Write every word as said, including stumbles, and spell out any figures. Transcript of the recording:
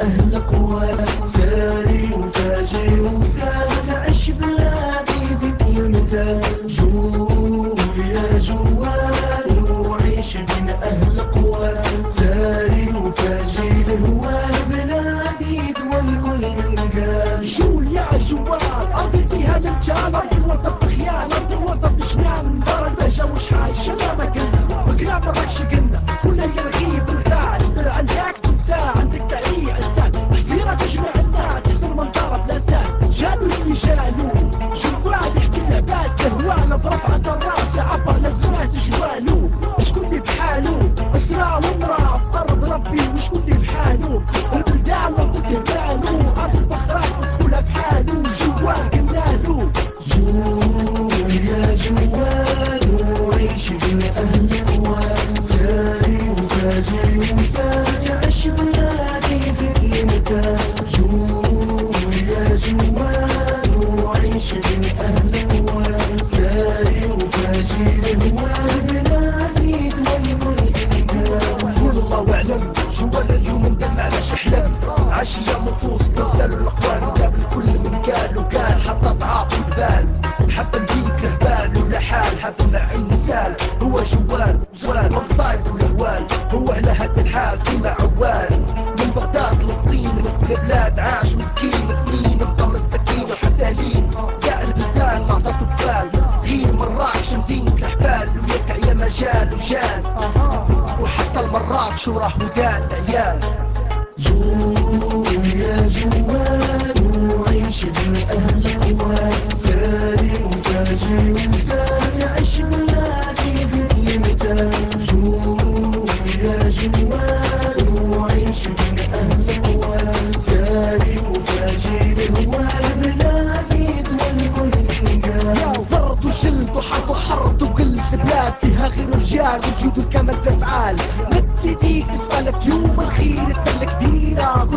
أهل قوى، ساري وفاجر وسال، تعش بلادي زيد يمتى، جول يا جوال وعيش بين أهل قوى، ساري وفاجر هو بلادي دول كل من قال. جول يا جوال أرضي فيها الرجال، أرض الوطن بخيال، أرض الوطن بجنان، دار البهجة وشحال شنا ما قلنا بكلام الركش قلنا، كل اللي رغيب الغال استر عندك تنساه، عندك تعيي عزال حسيرة تجمع الناس، يحسن من ضرب لا زال، جالوا اللي جالوا جوال يحكي العباد تهوانه برفعة الراس، يعبر للزمان جوالو شكون اللي بحالو، اسرى ومرا في ارض ربي وشكون اللي بحالو، البلدان لو تهبالو ارض البخرات ودخولها بحالو، جوال قلنالو جول يا جوال وعيش بين أهل قوى، ساري وفاجر وسال، تعش بلادي زيد يمتى، جول يا جوال وعيش بين أهل قوى، ساري وفاجر هو بلادي دول كل قال. قول الله اعلم جوال اليوم مدمع لاش حلم، عشية منفوس تبدل الاقوال، وقابل كل من قال وقال حتى ضعاف وجبال، حب نبيك هبال ولا حال، حب مع مثال هو جوال جوال ومصايب والاهوال، هو على هاد الحال ديما عوال، من بغداد لسطين وسط البلاد عاش مسكين سنين بقى مساكين، وحتى لين كاع البلدان ما عطاتو بال، غير مراكش مدينة الحبال ويقع يا مجال وجال، وحتى المراكش وراه ودان عيال. جول يا جوال وعيش بين أهل قوى، ساري وفاجر وسال، تعش بلادي زيد يمتى، جول يا جوال وعيش بين أهل قوى، ساري وفاجر هو بلادي دول كل قال. زرت وجلد وحرب وحرب وقلت بلاد فيها غير رجال وجود الكمال في افعال، مد يديك تسفلك يوم الخير الدلة كبيرة